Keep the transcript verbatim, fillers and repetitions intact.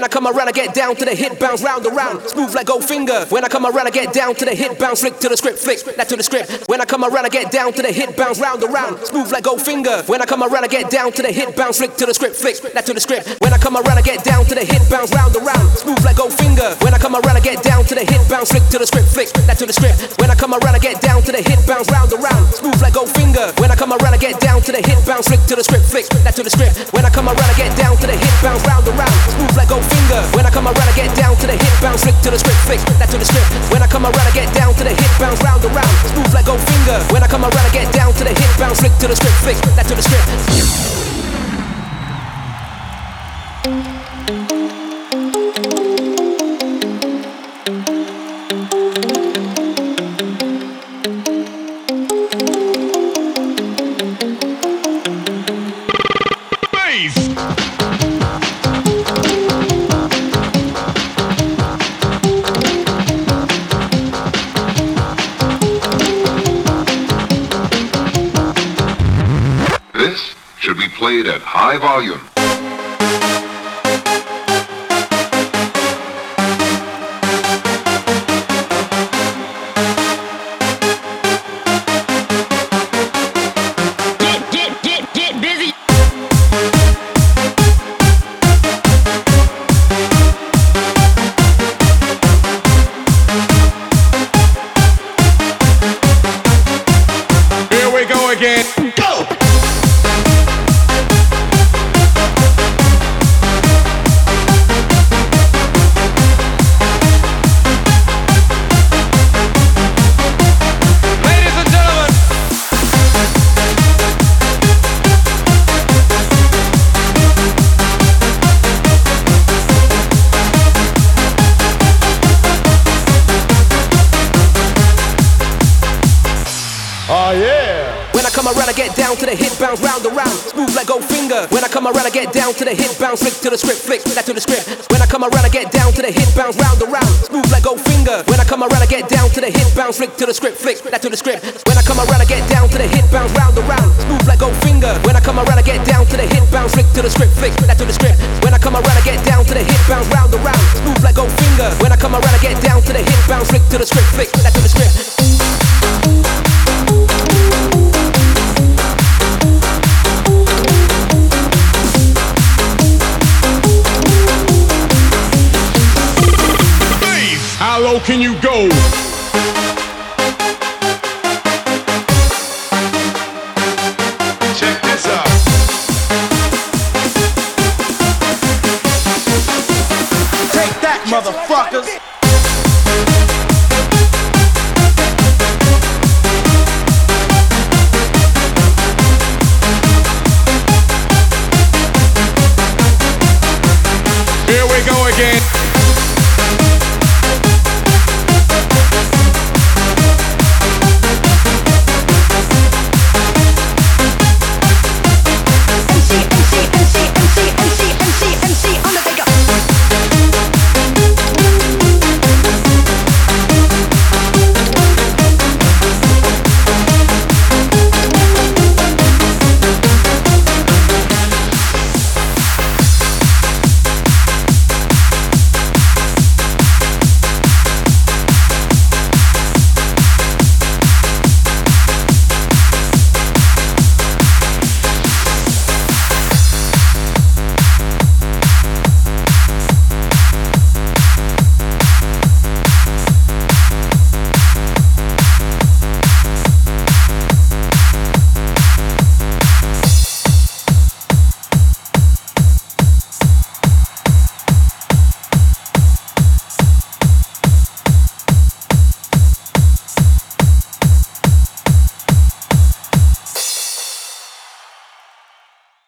When I come around, I get down to the hit, bounce round around, smooth like Goldfinger. When I come around, I get down to the hit, bounce flick to the script, flick that to the script. When I come around, I get down to the hit, bounce round around, smooth like Goldfinger. When I come around, I get down to the hit, bounce flick to the script, flick that to the script. When I come around, I get down to the hit, bounce round around, smooth like Goldfinger. When I come around, I get down to the hit, bounce flick to the script, flick that to the script. When I come around, I get down to the hit, bounce round around, smooth like Goldfinger. When I come around, I get down to the hit, bounce flick to the script, flick that to the script. When I come around, I get down to the hit, bounce round around, smooth like Goldfinger. When I come around, I get down to the hit, bounce flick to the script, flick that to the script. When I come around, I get down to the hit, bounce round around, smooth like Goldfinger. When I come around, I get down to the hit, bounce flick to the script, flick that to the script. This should be played at high volume. Get, get, get, get busy. Here we go again. Go! Ladies and gentlemen. Oh yeah. When I come around, I get down to the hit, bounce round around, smooth like Goldfinger. When I come around, I get down to the hit, bounce flick to the script, flick that to the script. When I come around, I get down to the hit, bounce round around, smooth like Goldfinger. When I come around, I get down to the hit, bounce flick to the script, flick that to the script. When I come around, I get down to the hit, bounce round around, smooth like Goldfinger. When I come around, I get down to the hit, bounce flick to the script, flick that to the script. When I come around, I get down to the hit, bounce round around, smooth like Goldfinger. When I come around, I get down to the hit, bounce flick to the script, flick that to the script. How low can you go? Check this out. Take that, motherfuckers! Here we go again.